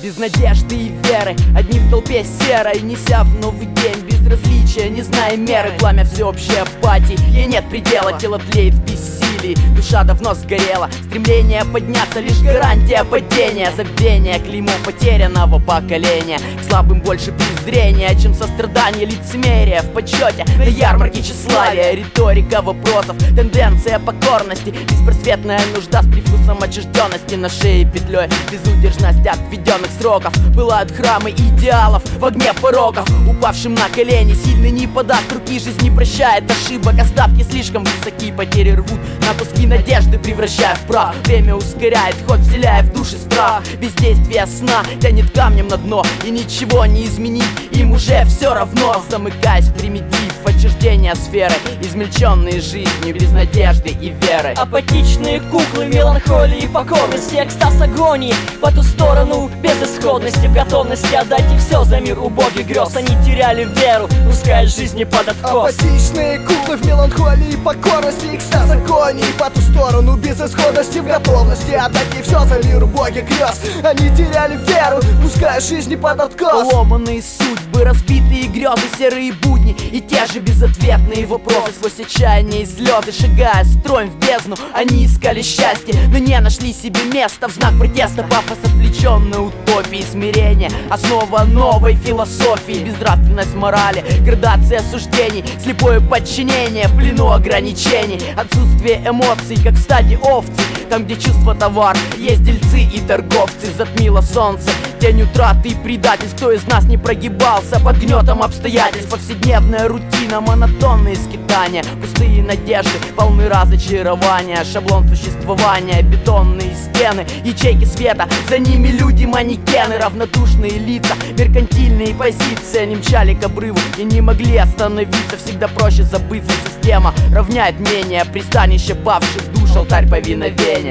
без надежды и веры, одни в толпе серой, неся в новый день безразличия, не зная меры. Пламя всеобщей апатии, ей нет предела, тело тлеет в бессилии, душа давно сгорела. Стремление подняться лишь гарантия падения, забвение, клеймо потерянного поколения. К слабым больше презрения, чем сострадание, лицемерие в почете на ярмарке тщеславия. Риторика вопросов, тенденция покорности, беспросветная нужда с привкусом отчужденности. На шее петлей безудержность отведенных сроков. Пылают храмы идеалов в огне пороков. Упавшим на колени сильный не подаст руки, жизнь не прощает ошибок. Остатки слишком высоки, потери рвут на куски надежды, превращая в прах. Время ускоряет ход, вселяя в души страх. Бездействие сна тянет камнем на дно, и ничего не изменить им уже все равно. Замыкаясь в примитив, отчуждения сферы, измельченные жизнью без надежды и веры. Апатичные куклы меланхолии и покорности, экстаз агонии по ту сторону безысходности, в готовности отдать и все за мир убогих грез. Они теряли веру, пуская жизни под откос. Апатичные куклы в меланхолии и покорности, экстаз агонии по ту сторону безысходности, в готовности отдать и все за мир убогих грез. Они теряли веру, пуская жизни под откос. Поломанные судьбы, разбитые грезы, серые будни и те же безответные вопросы. Сквозь отчаяние и слезы, шагая строем в бездну, они искали счастье, но не нашли себе места. В знак протеста пафос отвлеченной утопии, смирение, основа новой философии. Безнравственность морали, градация суждений, слепое подчинение в плену ограничений. Отсутствие эмоций, как в стаде овцы, там, где чувство товар, есть дельцы и торговцы. Затмило солнце, тень утраты и предательств. Кто из нас не прогибался под гнетом обстоятельств? Повседневная рутина, монотонные скитания, пустые надежды, полны разочарования. Шаблон существования, бетонные стены, ячейки света, за ними люди-манекены. Равнодушные лица, меркантильные позиции. Они мчали к обрыву и не могли остановиться. Всегда проще забыться, система равняет мнение. Пристанище павших душ, алтарь повиновения.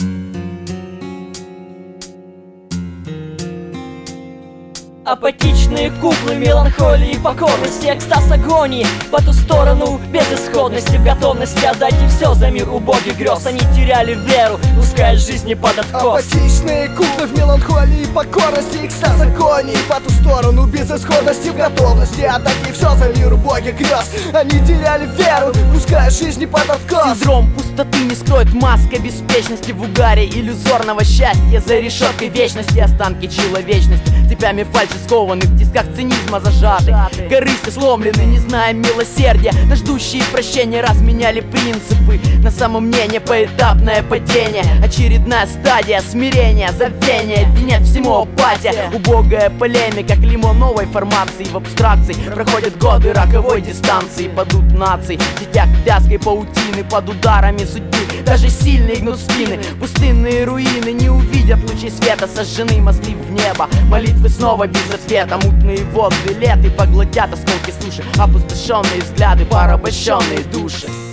Апатичные куклы меланхолии и покорности, экстаз агонии по ту сторону безысходности, в готовности отдать и все за мир убогих грез. Они теряли веру, пуская жизни под откос. Апатичные куклы в меланхолии и покорности, экстаз агонии по ту сторону безысходности, в готовности отдать и все за мир убогих грез. Они теряли веру, пуская жизни под откос. Синдром пустоты не скроет маска беспечности в угаре иллюзорного счастья. За решеткой вечности останки человечности, цепями фальши скованы, в тисках цинизма зажаты. Корысты сломлены, не зная милосердия, на ждущие прощения разменяли принципы. На самом мнение поэтапное падение, очередная стадия смирения, забвения, винят всему апатия. Убогая полемика, клеймо новой формации в абстракции. Проходят годы роковой дистанции, падут нации в сетях вязкой паутины, под ударами судьбы даже сильные гнут спины. Пустынные руины не увидят лучей света, сожжены мосты в небо, молитвы снова без ответа. Мутные воды лет и поглотят осколки суши, опустошенные взгляды, порабощенные души.